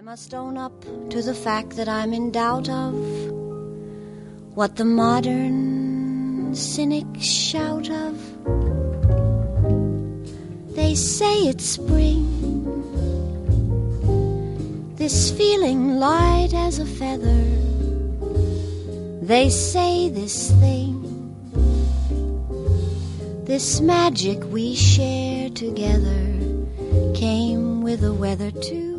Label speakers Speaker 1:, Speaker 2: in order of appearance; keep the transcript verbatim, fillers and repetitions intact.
Speaker 1: must own up to the fact that I'm in doubt of what the modern cynics shout of. They say it's spring, this feeling light as a feather. They say this thing, this magic we share together, came with the weather too.